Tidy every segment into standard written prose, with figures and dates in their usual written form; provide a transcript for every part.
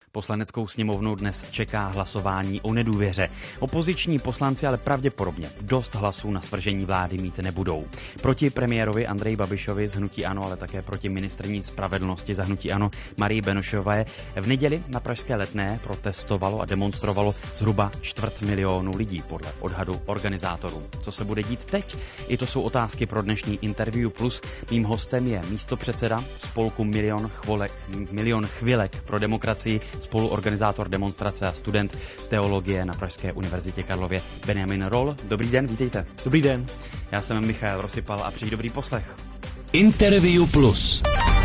Poslaneckou sněmovnu dnes čeká hlasování o nedůvěře. Opoziční poslanci ale pravděpodobně dost hlasů na svržení vlády mít nebudou. Proti premiérovi Andreji Babišovi z hnutí ANO, ale také proti ministryni spravedlnosti za hnutí ANO Marii Benešové v neděli na pražské Letné protestovalo a demonstrovalo zhruba 250 000 lidí podle odhadu organizátorů. Co se bude dít teď? I to jsou otázky pro dnešní Interview Plus. Mým hostem je místopředseda spolku Milion chvilek pro demokracii, spoluorganizátor demonstrace a student teologie na Pražské univerzitě Karlově Benjamin Roll. Dobrý den, vítejte. Dobrý den. Já jsem Michal Rosypal a přeji dobrý poslech. Interview Plus.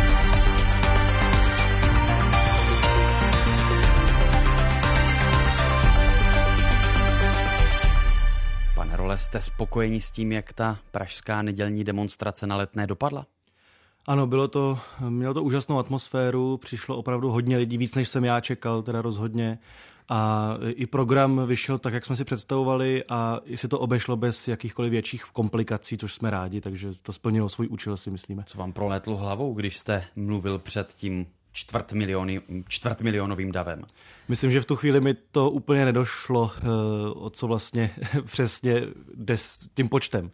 Pane Role, jste spokojeni s tím, jak ta pražská nedělní demonstrace na Letné dopadla? Ano, mělo to úžasnou atmosféru, přišlo opravdu hodně lidí, víc než jsem já čekal, teda rozhodně. A i program vyšel tak, jak jsme si představovali a i si to obešlo bez jakýchkoliv větších komplikací, což jsme rádi, takže to splnilo svůj účel, si myslíme. Co vám prolétlo hlavou, když jste mluvil před tím čtvrtmilionovým davem? Myslím, že v tu chvíli mi to úplně nedošlo, o co vlastně přesně jde s tím počtem.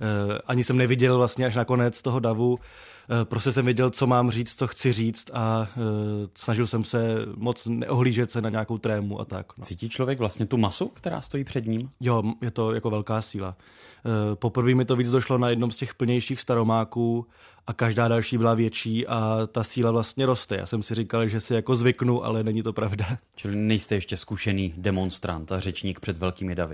Ani jsem neviděl vlastně až na konec toho davu. Prostě jsem věděl, co mám říct, co chci říct a snažil jsem se moc neohlížet se na nějakou trému a tak. No. Cítí člověk vlastně tu masu, která stojí před ním? Jo, je to jako velká síla. Poprvé mi to víc došlo na jednom z těch plnějších Staromáků a každá další byla větší a ta síla vlastně roste. Já jsem si říkal, že si jako zvyknu, ale není to pravda. Čili nejste ještě zkušený demonstrant a řečník před velkými davy?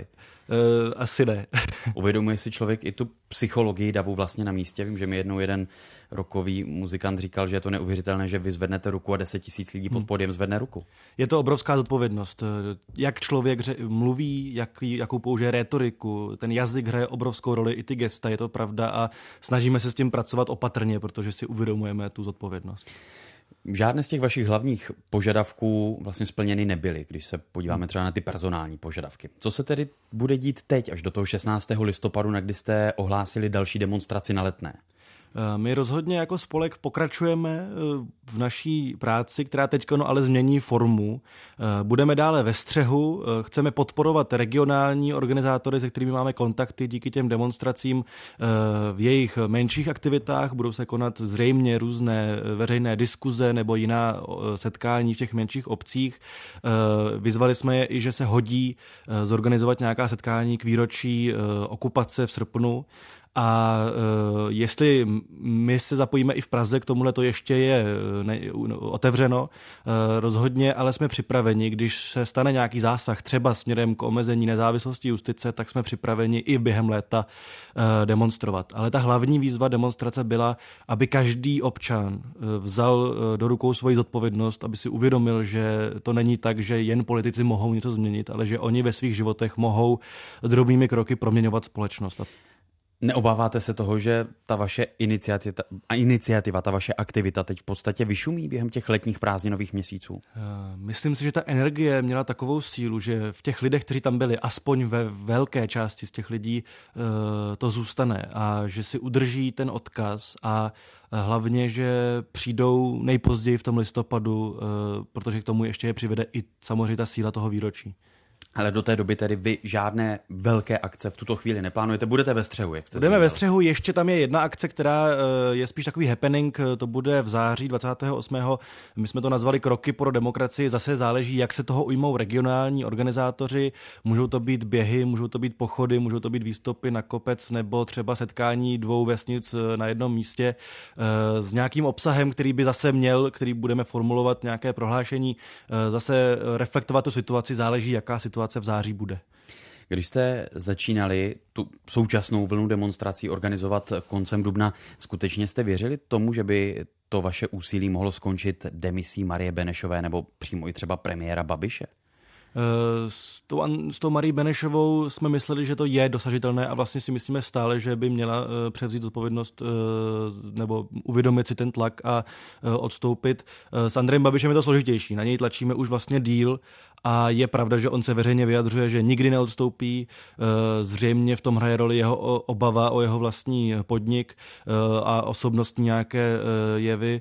Asi ne. Uvědomuje si člověk i tu psychologii davu vlastně na místě? Vím, že mi jednou jeden rockový muzikant říkal, že je to neuvěřitelné, že vy zvednete ruku a 10 000 lidí pod pódiem zvedne ruku. Je to obrovská zodpovědnost. Jak člověk mluví, jakou použije rétoriku, ten jazyk hraje obrovskou roli, i ty gesta, je to pravda a snažíme se s tím pracovat opatrně, protože si uvědomujeme tu zodpovědnost. Žádné z těch vašich hlavních požadavků vlastně splněny nebyly, když se podíváme třeba na ty personální požadavky. Co se tedy bude dít teď až do toho 16. listopadu, na kdy jste ohlásili další demonstraci na Letné? My rozhodně jako spolek pokračujeme v naší práci, která teď ale změní formu. Budeme dále ve střehu, chceme podporovat regionální organizátory, se kterými máme kontakty díky těm demonstracím v jejich menších aktivitách. Budou se konat zřejmě různé veřejné diskuze nebo jiná setkání v těch menších obcích. Vyzvali jsme je i, že se hodí zorganizovat nějaká setkání k výročí okupace v srpnu. A jestli my se zapojíme i v Praze, k tomuhle to ještě je otevřeno, rozhodně, ale jsme připraveni, když se stane nějaký zásah třeba směrem k omezení nezávislosti justice, tak jsme připraveni i během léta demonstrovat. Ale ta hlavní výzva demonstrace byla, aby každý občan vzal do rukou svoji zodpovědnost, aby si uvědomil, že to není tak, že jen politici mohou něco změnit, ale že oni ve svých životech mohou drobnými kroky proměňovat společnost. Neobáváte se toho, že ta vaše iniciativa, ta vaše aktivita teď v podstatě vyšumí během těch letních prázdninových měsíců? Myslím si, že ta energie měla takovou sílu, že v těch lidech, kteří tam byli, aspoň ve velké části z těch lidí to zůstane a že si udrží ten odkaz a hlavně, že přijdou nejpozději v tom listopadu, protože k tomu ještě je přivede i samozřejmě ta síla toho výročí. Ale do té doby tedy vy žádné velké akce v tuto chvíli neplánujete. Budete ve střehu, jak jste Budeme ve střehu, ještě tam je jedna akce, která je spíš takový happening, to bude v září 28. My jsme to nazvali Kroky pro demokracii, zase záleží, jak se toho ujmou regionální organizátoři. Můžou to být běhy, můžou to být pochody, můžou to být výstupy na kopec nebo třeba setkání 2 vesnic na jednom místě s nějakým obsahem, který by zase který budeme formulovat nějaké prohlášení, zase reflektovat tu situaci, záleží, jaká situace v září bude. Když jste začínali tu současnou vlnu demonstrací organizovat koncem dubna, skutečně jste věřili tomu, že by to vaše úsilí mohlo skončit demisí Marie Benešové nebo přímo i třeba premiéra Babiše? S tou Marií Benešovou jsme mysleli, že to je dosažitelné a vlastně si myslíme stále, že by měla převzít odpovědnost nebo uvědomit si ten tlak a odstoupit. S Andrejem Babišem je to složitější. Na něj tlačíme už vlastně díl a je pravda, že on se veřejně vyjadřuje, že nikdy neodstoupí. Zřejmě v tom hraje roli jeho obava o jeho vlastní podnik a osobnostní nějaké jevy,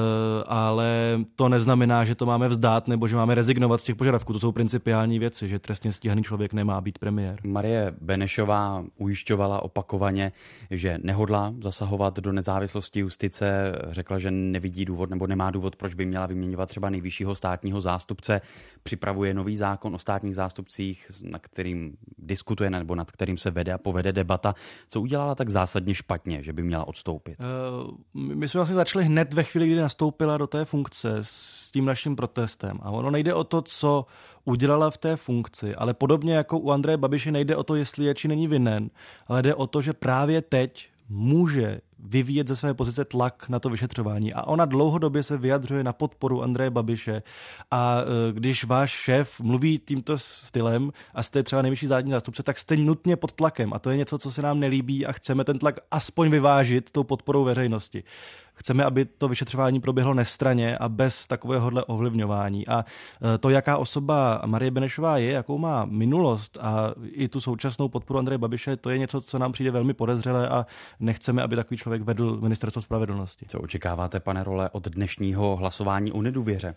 ale to neznamená, že to máme vzdát nebo že máme rezignovat z těch požadavků. To jsou principiální věci, že trestně stíhaný člověk nemá být premiér. Marie Benešová ujišťovala opakovaně, že nehodlá zasahovat do nezávislosti justice. Řekla, že nevidí důvod nebo nemá důvod, proč by měla vyměňovat třeba nejvyššího státního zástupce. Připravuje nový zákon o státních zástupcích, na kterým diskutuje nebo nad kterým se vede a povede debata. Co udělala tak zásadně špatně, že by měla odstoupit? My jsme vlastně začali hned ve chvíli, kdy nastoupila do té funkce s tím naším protestem. A ono nejde o to, co udělala v té funkci, ale podobně jako u Andreje Babiše nejde o to, jestli je či není vinen, ale jde o to, že právě teď může vyvíjet ze své pozice tlak na to vyšetřování. A ona dlouhodobě se vyjadřuje na podporu Andreje Babiše. A když váš šéf mluví tímto stylem a jste třeba nejvyšší státní zástupce, tak jste nutně pod tlakem. A to je něco, co se nám nelíbí a chceme ten tlak aspoň vyvážit tou podporou veřejnosti. Chceme, aby to vyšetřování proběhlo nestranně a bez takovéhohle ovlivňování. A to, jaká osoba Marie Benešová je, jakou má minulost a i tu současnou podporu Andreje Babiše, to je něco, co nám přijde velmi podezřelé a nechceme, aby takový člověk vedl Ministerstvo spravedlnosti. Co očekáváte, pane Role, od dnešního hlasování o nedůvěře?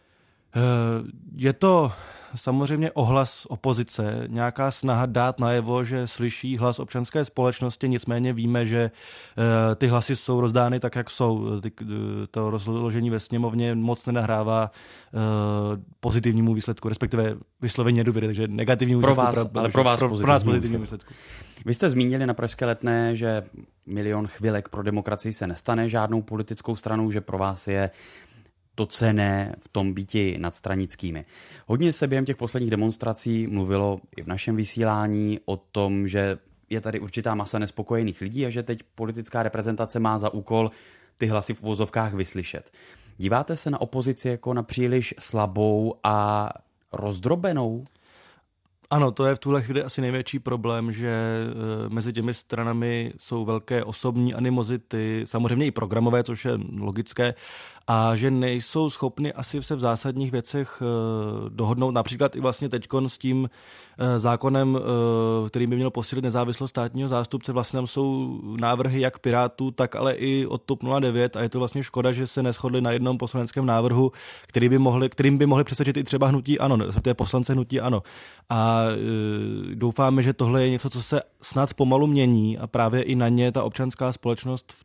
Je to samozřejmě ohlas opozice, nějaká snaha dát najevo, že slyší hlas občanské společnosti, nicméně víme, že ty hlasy jsou rozdány tak, jak jsou. To rozložení ve sněmovně moc nenahrává pozitivnímu výsledku, respektive vyslovení nedůvěry, takže negativnímu výsledku. Pro vás pozitivnímu výsledku. Vy jste zmínili na Pražské Letné, že 1 milion chvilek pro demokracii se nestane žádnou politickou stranou, že pro vás je to cenné v tom býti nadstranickými. Hodně se během těch posledních demonstrací mluvilo i v našem vysílání o tom, že je tady určitá masa nespokojených lidí a že teď politická reprezentace má za úkol ty hlasy v uvozovkách vyslyšet. Díváte se na opozici jako na příliš slabou a rozdrobenou? Ano, to je v tuhle chvíli asi největší problém, že mezi těmi stranami jsou velké osobní animozity, samozřejmě i programové, což je logické, a že nejsou schopni asi se v zásadních věcech dohodnout. Například i vlastně teďkon s tím zákonem, který by měl posílit nezávislost státního zástupce, vlastně tam jsou návrhy jak Pirátů, tak ale i od TOP 09 a je to vlastně škoda, že se neshodli na jednom poslaneckém návrhu, kterým by mohli přesvědčit i třeba hnutí ANO, to je poslance hnutí ANO. A doufáme, že tohle je něco, co se snad pomalu mění a právě i na ně ta občanská společnost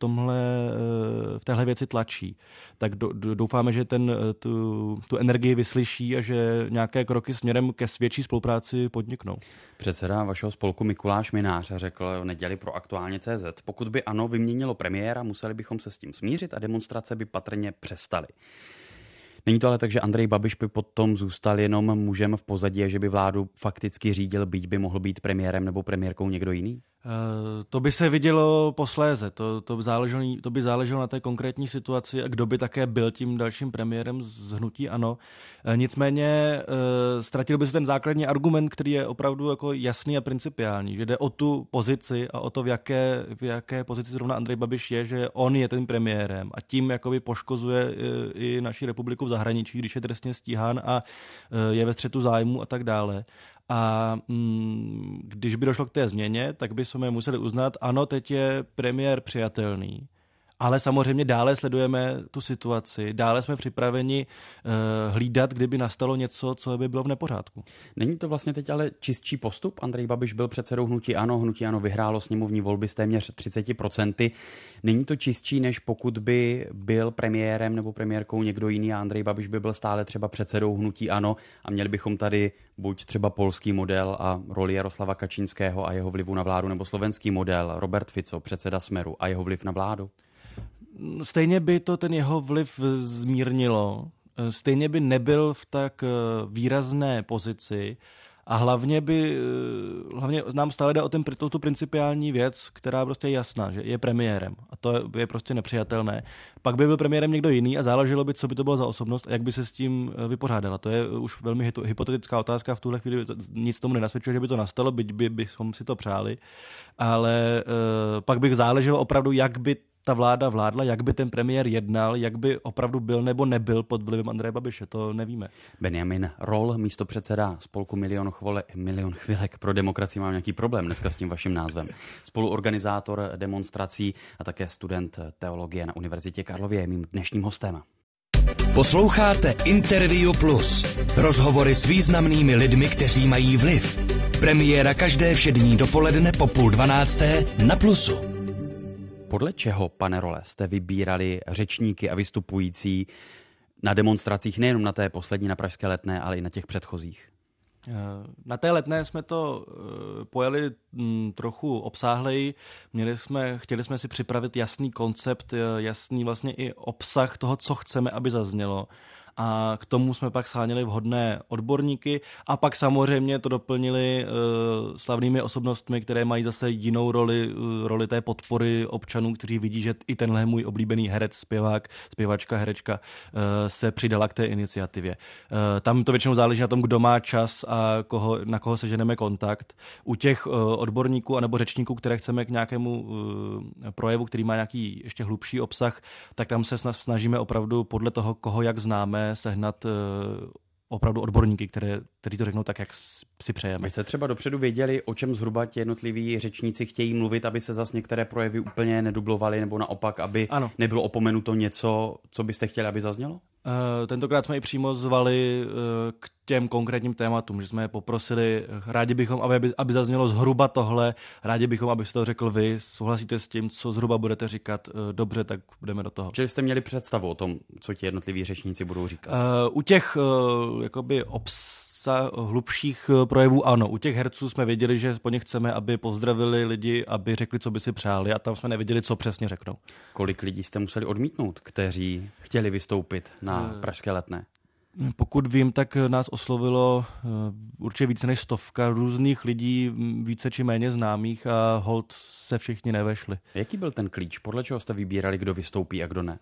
v téhle věci tlačí. Tak doufáme, že tu energii vyslyší a že nějaké kroky směrem ke větší spolupráci podniknou. Předseda vašeho spolku Mikuláš Mynář řekl v neděli pro Aktuálně.cz: pokud by ANO vyměnilo premiéra, museli bychom se s tím smířit a demonstrace by patrně přestaly. Není to ale tak, že Andrej Babiš by potom zůstal jenom mužem v pozadí a že by vládu fakticky řídil, byť by mohl být premiérem nebo premiérkou někdo jiný? To by se vidělo posléze. To by záleželo na té konkrétní situaci a kdo by také byl tím dalším premiérem z hnutí ANO. Nicméně ztratil by se ten základní argument, který je opravdu jako jasný a principiální, že jde o tu pozici a o to, v jaké pozici zrovna Andrej Babiš je, že on je tím premiérem a tím jakoby poškozuje i naši republiku v zahraničí, když je trestně stíhán a je ve střetu zájmu a tak dále. A když by došlo k té změně, tak by jsme museli uznat, ano, teď je premiér přijatelný, ale samozřejmě dále sledujeme tu situaci, dále jsme připraveni hlídat, kdyby nastalo něco, co by bylo v nepořádku. Není to vlastně teď ale čistší postup? Andrej Babiš byl předsedou hnutí ANO vyhrálo sněmovní volby s téměř 30%. Není to čistší, než pokud by byl premiérem nebo premiérkou někdo jiný a Andrej Babiš by byl stále třeba předsedou hnutí ANO a měli bychom tady buď třeba polský model a roli Jaroslava Kačínského a jeho vlivu na vládu, nebo slovenský model Robert Fico, předseda Smeru a jeho vliv na vládu? Stejně by to ten jeho vliv zmírnilo, stejně by nebyl v tak výrazné pozici A hlavně nám stále jde o tu principiální věc, která prostě je jasná, že je premiérem. A to je prostě nepřijatelné. Pak by byl premiérem někdo jiný a záleželo by, co by to bylo za osobnost a jak by se s tím vypořádala. To je už velmi hypotetická otázka. V tuhle chvíli nic tomu nenasvědčuje, že by to nastalo, byť bychom si to přáli. Ale pak bych záleželo opravdu, jak by ta vláda vládla, jak by ten premiér jednal, jak by opravdu byl nebo nebyl pod vlivem Andreje Babiše, to nevíme. Benjamin Roll, místopředseda spolku Milion chvilek pro demokracii, mám nějaký problém dneska s tím vaším názvem. Spoluorganizátor demonstrací a také student teologie na Univerzitě Karlově je mým dnešním hostem. Posloucháte Interview Plus. Rozhovory s významnými lidmi, kteří mají vliv. Premiéra každé všední dopoledne po 11:30 na Plusu. Podle čeho, pane Role, jste vybírali řečníky a vystupující na demonstracích nejenom na té poslední na Pražské Letné, ale i na těch předchozích? Na té Letné jsme to pojeli trochu obsáhleji. Chtěli jsme si připravit jasný koncept, jasný vlastně i obsah toho, co chceme, aby zaznělo. A k tomu jsme pak sháněli vhodné odborníky a pak samozřejmě to doplnili slavnými osobnostmi, které mají zase jinou roli té podpory občanů, kteří vidí, že i tenhle můj oblíbený herec, zpěvačka, herečka se přidala k té iniciativě. Tam to většinou záleží na tom, kdo má čas a na koho seženeme kontakt. U těch odborníků anebo řečníků, které chceme k nějakému projevu, který má nějaký ještě hlubší obsah, tak tam se snažíme opravdu podle toho, koho jak známe, sehnat opravdu odborníky, kteří to řeknou tak, jak si přejeme. Vy jste třeba dopředu věděli, o čem zhruba ti jednotliví řečníci chtějí mluvit, aby se zase některé projevy úplně nedublovaly, nebo naopak, aby nebylo opomenuto něco, co byste chtěli, aby zaznělo? Tentokrát jsme i přímo zvali k těm konkrétním tématům, že jsme je poprosili, rádi bychom, aby zaznělo zhruba tohle, rádi bychom, abyste to řekl vy, souhlasíte s tím, co zhruba budete říkat, dobře, tak budeme do toho. Čili jste měli představu o tom, co ti jednotliví řečníci budou říkat? U těch jakoby hlubších projevů ano. U těch herců jsme věděli, že po ně chceme, aby pozdravili lidi, aby řekli, co by si přáli, a tam jsme nevěděli, co přesně řeknou. Kolik lidí jste museli odmítnout, kteří chtěli vystoupit na Pražské Letné? Pokud vím, tak nás oslovilo určitě více než 100 různých lidí, více či méně známých, a holt se všichni nevešli. Jaký byl ten klíč? Podle čeho jste vybírali, kdo vystoupí a kdo ne?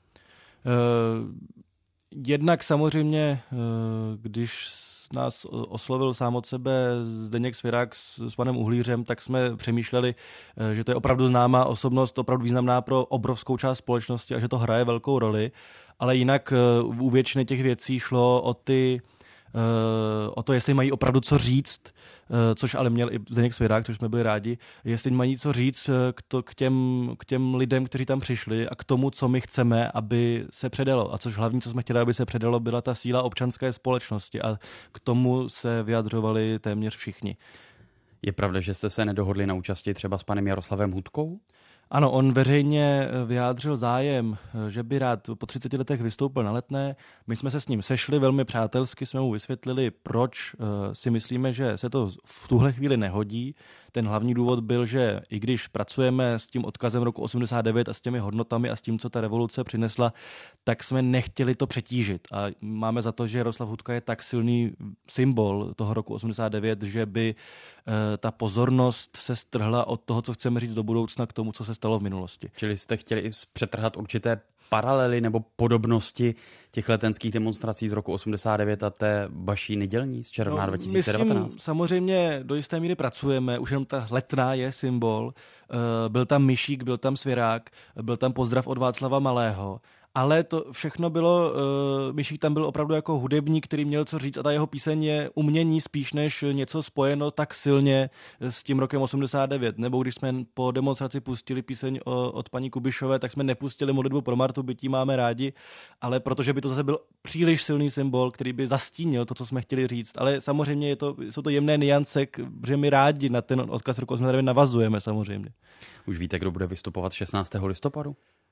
Jednak samozřejmě, když nás oslovil sám od sebe Zdeněk Svirák s panem Uhlířem, tak jsme přemýšleli, že to je opravdu známá osobnost, opravdu významná pro obrovskou část společnosti a že to hraje velkou roli. Ale jinak u většiny těch věcí šlo o to, jestli mají opravdu co říct, což ale měl i Zdeněk Svirák, což jsme byli rádi, jestli mají co říct k těm lidem, kteří tam přišli, a k tomu, co my chceme, aby se předalo. A což hlavní, co jsme chtěli, aby se předalo, byla ta síla občanské společnosti, a k tomu se vyjadřovali téměř všichni. Je pravda, že jste se nedohodli na účasti třeba s panem Jaroslavem Hudkou? Ano, on veřejně vyjádřil zájem, že by rád po 30 letech vystoupil na Letné. My jsme se s ním sešli velmi přátelsky, jsme mu vysvětlili, proč si myslíme, že se to v tuhle chvíli nehodí. Ten hlavní důvod byl, že i když pracujeme s tím odkazem roku 89 a s těmi hodnotami a s tím, co ta revoluce přinesla, tak jsme nechtěli to přetížit. A máme za to, že Jaroslav Hudka je tak silný symbol toho roku 89, že by ta pozornost se strhla od toho, co chceme říct do budoucna, k tomu, co se stalo v minulosti. Čili jste chtěli i přetrhat určité paralely nebo podobnosti těch letenských demonstrací z roku 89 a té vaší nedělní z června 2019? My s tím samozřejmě do jisté míry pracujeme, už jenom ta Letná je symbol. Byl tam Myšík, byl tam Svirák, byl tam pozdrav od Václava Malého. Ale to všechno bylo, Myšík tam byl opravdu jako hudebník, který měl co říct, a ta jeho píseň je umění spíš než něco spojeno tak silně s tím rokem 89. Nebo když jsme po demonstraci pustili píseň od paní Kubišové, tak jsme nepustili Modlitbu pro Martu, byť ji máme rádi, ale protože by to zase byl příliš silný symbol, který by zastínil to, co jsme chtěli říct. Ale samozřejmě jsou to jemné niance, že my rádi na ten odkaz roku 89 navazujeme samozřejmě. Už víte, kdo bude vystupovat 16. listopadu?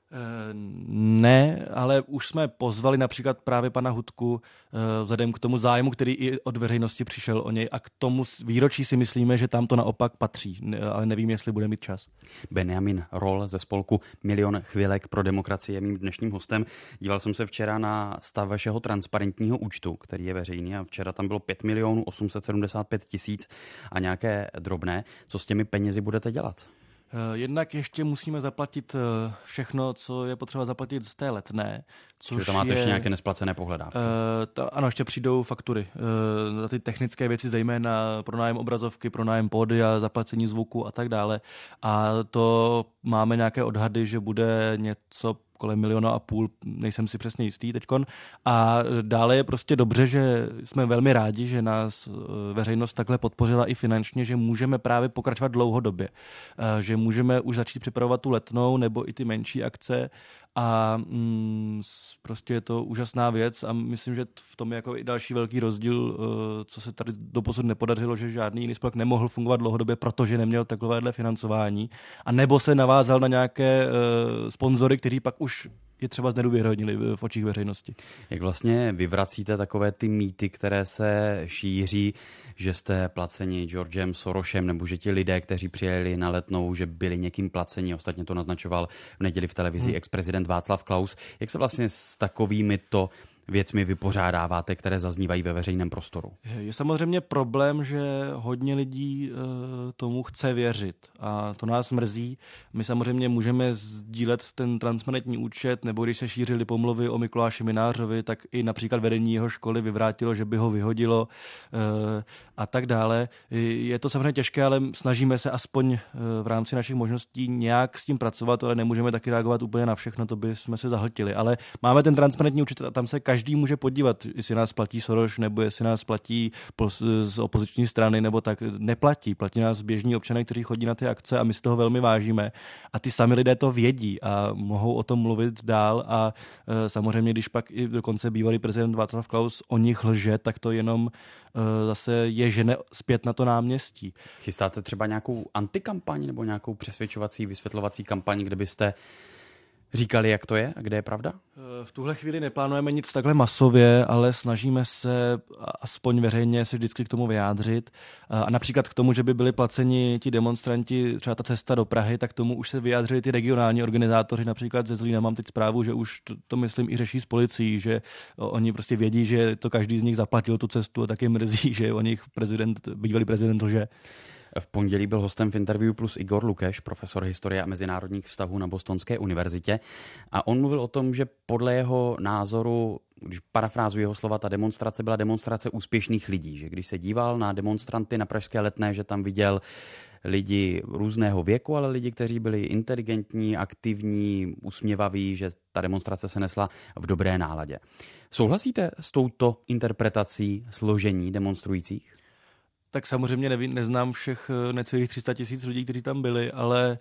Ne, ale už jsme pozvali například právě pana Hudku vzhledem k tomu zájmu, který i od veřejnosti přišel o něj, a k tomu výročí si myslíme, že tam to naopak patří, ale nevím, jestli bude mít čas. Benjamin Roll ze spolku Milion chvilek pro demokracii je mým dnešním hostem. Díval jsem se včera na stav vašeho transparentního účtu, který je veřejný, a včera tam bylo 5 875 000 a nějaké drobné. Co s těmi penězi budete dělat? Jednak ještě musíme zaplatit všechno, co je potřeba zaplatit z té Letné. Což tam máte ještě nějaké nesplacené pohledávky? Ano, ještě přijdou faktury. Za ty technické věci, zejména pronájem obrazovky, pronájem pódia, zaplacení zvuku a tak dále. A to máme nějaké odhady, že bude něco kolem 1,5 milionu, nejsem si přesně jistý teďkon. A dále je prostě dobře, že jsme velmi rádi, že nás veřejnost takhle podpořila i finančně, že můžeme právě pokračovat dlouhodobě. Že můžeme už začít připravovat tu Letnou nebo i ty menší akce, a prostě je to úžasná věc a myslím, že v tom je jako i další velký rozdíl, co se tady doposud nepodařilo, že žádný jiný spolek nemohl fungovat dlouhodobě, protože neměl takovéhle financování, a nebo se navázal na nějaké sponzory, kteří pak už je třeba znedůvěryhodnili v očích veřejnosti. Jak vlastně vyvracíte takové ty mýty, které se šíří, že jste placeni Georgem Sorosem, nebo že ti lidé, kteří přijeli na Letnou, že byli někým placeni? Ostatně to naznačoval v neděli v televizi ex-prezident Václav Klaus. Jak se vlastně s takovými to věcmi vypořádáváte, které zaznívají ve veřejném prostoru? Je samozřejmě problém, že hodně lidí tomu chce věřit a to nás mrzí. My samozřejmě můžeme sdílet ten transparentní účet, nebo když se šířily pomluvy o Mikuláši Minářovi, tak i například vedení jeho školy vyvrátilo, že by ho vyhodilo a tak dále. Je to samozřejmě těžké, ale snažíme se aspoň v rámci našich možností nějak s tím pracovat, ale nemůžeme taky reagovat úplně na všechno, to by jsme se zahltili. Ale máme ten transparentní účet a tam se každý může podívat, jestli nás platí Soros, nebo jestli nás platí z opoziční strany, nebo tak. Neplatí. Platí nás běžní občané, kteří chodí na ty akce, a my z toho velmi vážíme. A ty sami lidé to vědí a mohou o tom mluvit dál, a samozřejmě, když pak i dokonce bývalý prezident Václav Klaus o nich lže, tak to jenom zase je žene zpět na to náměstí. Chystáte třeba nějakou antikampaň nebo nějakou přesvědčovací, vysvětlovací kampaň, kde byste říkali, jak to je a kde je pravda? V tuhle chvíli neplánujeme nic takhle masově, ale snažíme se aspoň veřejně se vždycky k tomu vyjádřit. A například k tomu, že by byli placeni ti demonstranti, třeba ta cesta do Prahy, tak tomu už se vyjádřili ty regionální organizátoři, například ze Zlína. Mám teď zprávu, že už to myslím i řeší s policií, že oni prostě vědí, že to každý z nich zaplatil tu cestu, a taky mrzí, že o nich bývalý prezident lže. V pondělí byl hostem v Interview Plus Igor Lukeš, profesor historie a mezinárodních vztahů na Bostonské univerzitě, a on mluvil o tom, že podle jeho názoru, když parafrázuji jeho slova, ta demonstrace byla demonstrace úspěšných lidí, že když se díval na demonstranty na pražské Letné, že tam viděl lidi různého věku, ale lidi, kteří byli inteligentní, aktivní, usměvaví, že ta demonstrace se nesla v dobré náladě. Souhlasíte s touto interpretací složení demonstrujících? Tak samozřejmě neznám všech necelých 300 000 lidí, kteří tam byli, ale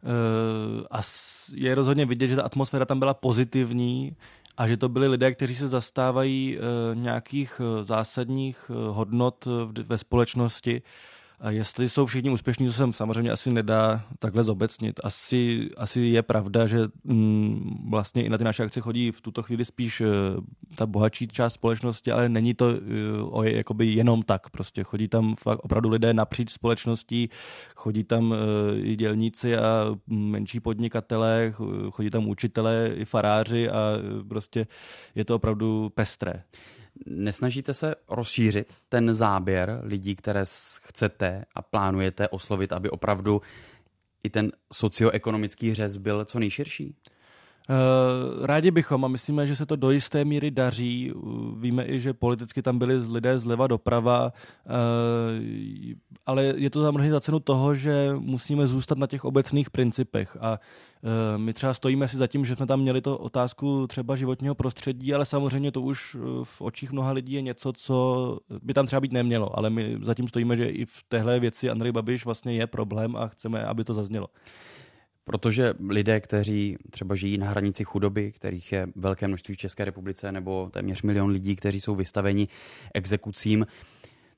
je rozhodně vidět, že ta atmosféra tam byla pozitivní a že to byli lidé, kteří se zastávají nějakých zásadních hodnot ve společnosti. A jestli jsou všichni úspěšní, to se samozřejmě asi nedá takhle zobecnit. Asi je pravda, že vlastně i na ty naše akce chodí v tuto chvíli spíš ta bohatší část společnosti, ale není to jakoby jenom tak. Prostě chodí tam fakt opravdu lidé napříč společností, chodí tam i dělníci a menší podnikatelé, chodí tam učitelé i faráři a prostě je to opravdu pestré. Nesnažíte se rozšířit ten záběr lidí, které chcete a plánujete oslovit, aby opravdu i ten socioekonomický řez byl co nejširší? Rádi bychom a myslíme, že se to do jisté míry daří. Víme i, že politicky tam byli lidé zleva doprava, ale je to samozřejmě za cenu toho, že musíme zůstat na těch obecných principech a my třeba stojíme si za tím, že jsme tam měli to otázku třeba životního prostředí, ale samozřejmě to už v očích mnoha lidí je něco, co by tam třeba být nemělo, ale my zatím stojíme, že i v téhle věci Andrej Babiš vlastně je problém a chceme, aby to zaznělo. Protože lidé, kteří třeba žijí na hranici chudoby, kterých je velké množství v České republice, nebo téměř 1 milion lidí, kteří jsou vystaveni exekucím,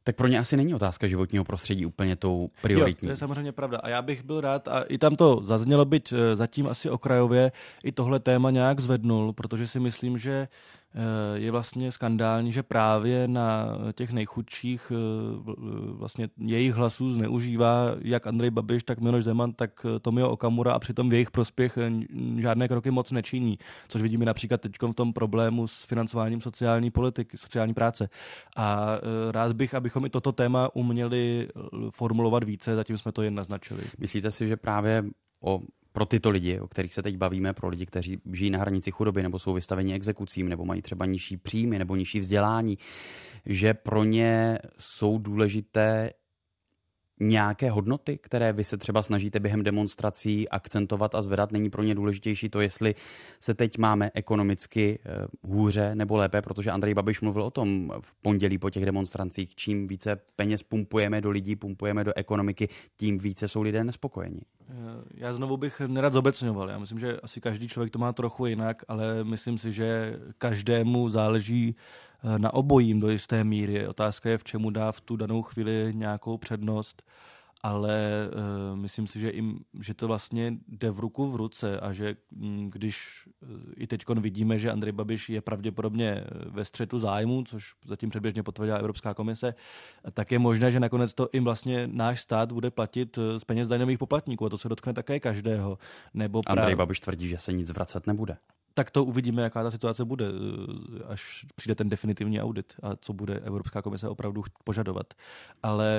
Tak pro ně asi není otázka životního prostředí úplně tou prioritní. Jo, to je samozřejmě pravda. A já bych byl rád, a i tam to zaznělo, byť zatím asi okrajově, i tohle téma nějak zvednul, protože si myslím, že je vlastně skandální, že právě na těch nejchudších vlastně jejich hlasů zneužívá jak Andrej Babiš, tak Miloš Zeman, tak Tomio Okamura a přitom v jejich prospěch žádné kroky moc nečiní, což vidíme například teď v tom problému s financováním sociální politiky, sociální práce. A rád bych, abychom i toto téma uměli formulovat více, zatím jsme to jen naznačili. Myslíte si, že právě pro tyto lidi, o kterých se teď bavíme, pro lidi, kteří žijí na hranici chudoby nebo jsou vystaveni exekucím nebo mají třeba nižší příjmy nebo nižší vzdělání, že pro ně jsou důležité nějaké hodnoty, které vy se třeba snažíte během demonstrací akcentovat a zvedat? Není pro ně důležitější to, jestli se teď máme ekonomicky hůře nebo lépe, protože Andrej Babiš mluvil o tom v pondělí po těch demonstracích, čím více peněz pumpujeme do lidí, pumpujeme do ekonomiky, tím více jsou lidé nespokojeni. Já znovu bych nerad zobecňoval. Já myslím, že asi každý člověk to má trochu jinak, ale myslím si, že každému záleží na obojím do jisté míry. Otázka je, v čemu dá v tu danou chvíli nějakou přednost, ale myslím si, že to vlastně jde v ruku v ruce a že když i teď vidíme, že Andrej Babiš je pravděpodobně ve střetu zájmu, což zatím předběžně potvrdila Evropská komise, tak je možné, že nakonec to i vlastně náš stát bude platit z peněz daňových poplatníků a to se dotkne také každého. Andrej Babiš tvrdí, že se nic vracet nebude. Tak to uvidíme, jaká ta situace bude, až přijde ten definitivní audit a co bude Evropská komise opravdu požadovat. Ale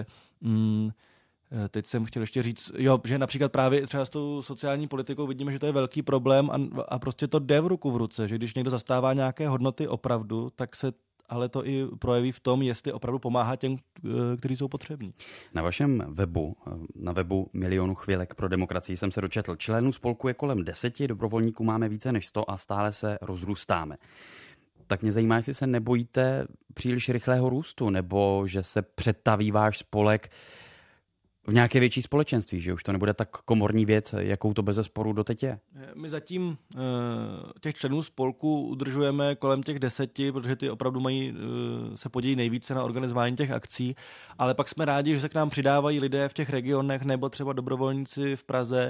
teď jsem chtěl ještě říct, že například právě třeba s tou sociální politikou vidíme, že to je velký problém a prostě to jde v ruku v ruce, že když někdo zastává nějaké hodnoty opravdu, tak se ale to i projeví v tom, jestli opravdu pomáhá těm, kteří jsou potřební. Na vašem webu, na webu Milionu chvilek pro demokracii jsem se dočetl. Členů spolku je kolem 10, dobrovolníků máme více než 100 a stále se rozrůstáme. Tak mě zajímá, jestli se nebojíte příliš rychlého růstu, nebo že se přetaví váš spolek v nějaké větší společenství, že už to nebude tak komorní věc, jakou to bezesporu doteď je. My zatím těch členů spolku udržujeme kolem těch 10, protože ty opravdu se podílejí nejvíce na organizování těch akcí, ale pak jsme rádi, že se k nám přidávají lidé v těch regionech nebo třeba dobrovolníci v Praze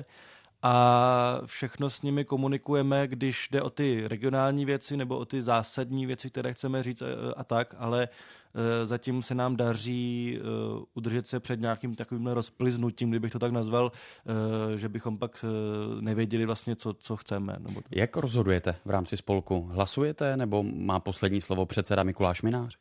a všechno s nimi komunikujeme, když jde o ty regionální věci nebo o ty zásadní věci, které chceme říct a tak, ale zatím se nám daří udržet se před nějakým takovým rozplyznutím, kdybych to tak nazval, že bychom pak nevěděli vlastně, co chceme. Jak rozhodujete v rámci spolku? Hlasujete nebo má poslední slovo předseda Mikuláš Mynář?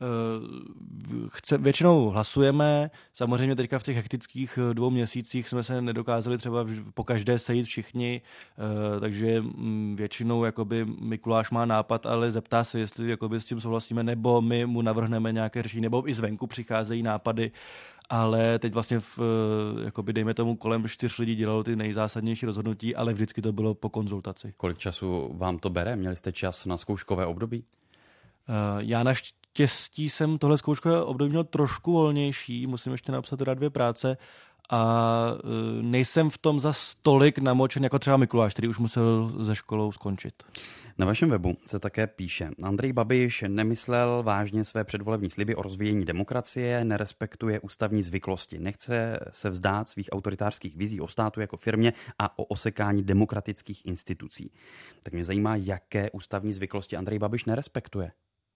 Většinou hlasujeme, samozřejmě teďka v těch hektických 2 měsících jsme se nedokázali třeba po každé sejít všichni, takže většinou jakoby Mikuláš má nápad, ale zeptá se, jestli jakoby s tím souhlasíme, nebo my mu navrhneme nějaké řešení, nebo i zvenku přicházejí nápady, ale teď vlastně jakoby dejme tomu kolem 4 lidí dělalo ty nejzásadnější rozhodnutí, ale vždycky to bylo po konzultaci. Kolik času vám to bere? Měli jste čas na zkouškové období? Já naštěstí jsem tohle zkouškové období měl trošku volnější, musím ještě napsat teda 2 práce a nejsem v tom za stolik namočen jako třeba Mikuláš, který už musel ze školou skončit. Na vašem webu se také píše: Andrej Babiš nemyslel vážně své předvolební sliby o rozvíjení demokracie, nerespektuje ústavní zvyklosti, nechce se vzdát svých autoritářských vizí o státu jako firmě a o osekání demokratických institucí. Tak mě zajímá, jaké ústavní zvyklosti Andrej Babiš nerespektuje.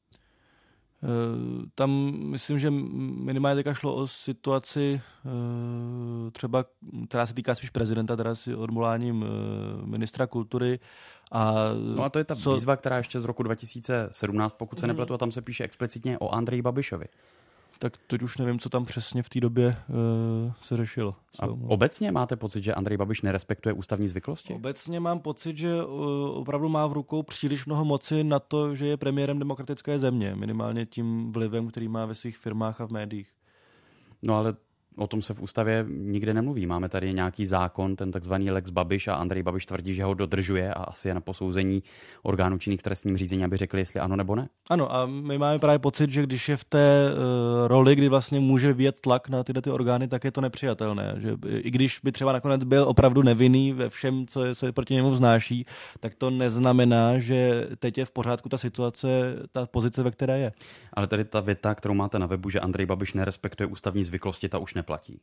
Tam myslím, že minimálně teďka šlo o situaci třeba, která se týká spíš prezidenta, teda s odvoláním ministra kultury. No a to je ta výzva, která ještě z roku 2017, pokud se nepletu, a tam se píše explicitně o Andreji Babišovi. Tak teď už nevím, co tam přesně v té době se řešilo. A obecně máte pocit, že Andrej Babiš nerespektuje ústavní zvyklosti? Obecně mám pocit, že opravdu má v rukou příliš mnoho moci na to, že je premiérem demokratické země. Minimálně tím vlivem, který má ve svých firmách a v médiích. No ale O tom se v ústavě nikde nemluví. Máme tady nějaký zákon, ten takzvaný Lex Babiš, a Andrej Babiš tvrdí, že ho dodržuje a asi je na posouzení orgánů činných v trestním řízení, aby řekli, jestli ano nebo ne. Ano, a my máme právě pocit, že když je v té roli, kdy vlastně může vyvíjet tlak na tyhle ty orgány, tak je to nepřijatelné. Že i když by třeba nakonec byl opravdu nevinný ve všem, co se proti němu vznáší, tak to neznamená, že teď je v pořádku ta situace, ta pozice, ve které je. Ale tady ta věta, kterou máte na webu, že Andrej Babiš nerespektuje ústavní zvyklosti, ta už neplatí.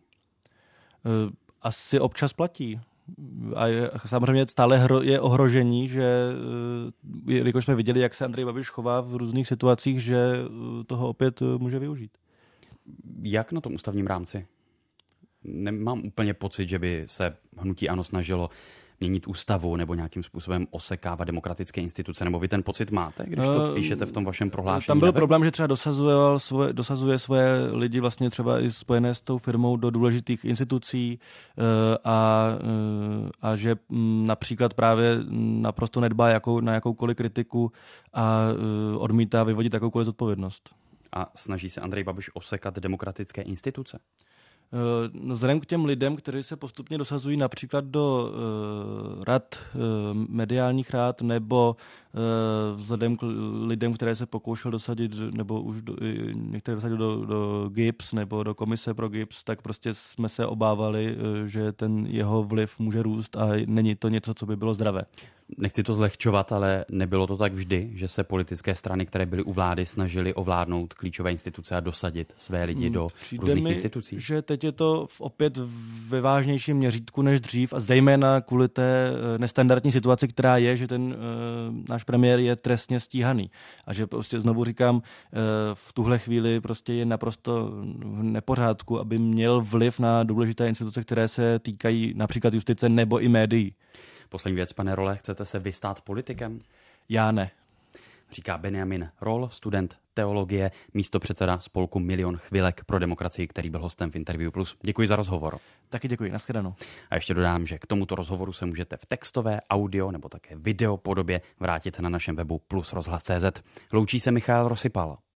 Asi občas platí. A samozřejmě stále je ohrožení, že jelikož jsme viděli, jak se Andrej Babiš chová v různých situacích, že toho opět může využít. Jak na tom ústavním rámci? Nemám úplně pocit, že by se hnutí ANO snažilo měnit ústavu nebo nějakým způsobem osekávat demokratické instituce, nebo vy ten pocit máte, když to píšete v tom vašem prohlášení? Tam byl problém, že třeba dosazuje svoje lidi vlastně třeba i spojené s tou firmou do důležitých institucí a že například právě naprosto nedbá na jakoukoliv kritiku a odmítá vyvodit jakoukoliv zodpovědnost. A snaží se Andrej Babiš osekat demokratické instituce? No, vzhledem k těm lidem, kteří se postupně dosazují například do rad, mediálních rad, nebo vzhledem k lidem, které se pokoušel dosadit, nebo už některé dosadit do GIBS nebo do komise pro GIBS, tak prostě jsme se obávali, že ten jeho vliv může růst a není to něco, co by bylo zdravé. Nechci to zlehčovat, ale nebylo to tak vždy, že se politické strany, které byly u vlády, snažily ovládnout klíčové instituce a dosadit své lidi do různých institucí? Že teď je to opět ve vážnějším měřítku než dřív a zejména kvůli té nestandardní situaci, která je, že ten náš premiér je trestně stíhaný. A že prostě znovu říkám, v tuhle chvíli prostě je naprosto v nepořádku, aby měl vliv na důležité instituce, které se týkají například justice nebo i médií. Poslední věc, pane Rolle, chcete se vy stát politikem? Já ne. Říká Benjamin Roll, student teologie, místopředseda spolku Milion chvilek pro demokracii, který byl hostem v Interview Plus. Děkuji za rozhovor. Taky děkuji, nashledanou. A ještě dodám, že k tomuto rozhovoru se můžete v textové, audio nebo také video podobě vrátit na našem webu plusrozhlas.cz. Loučí se Michal Rosypal.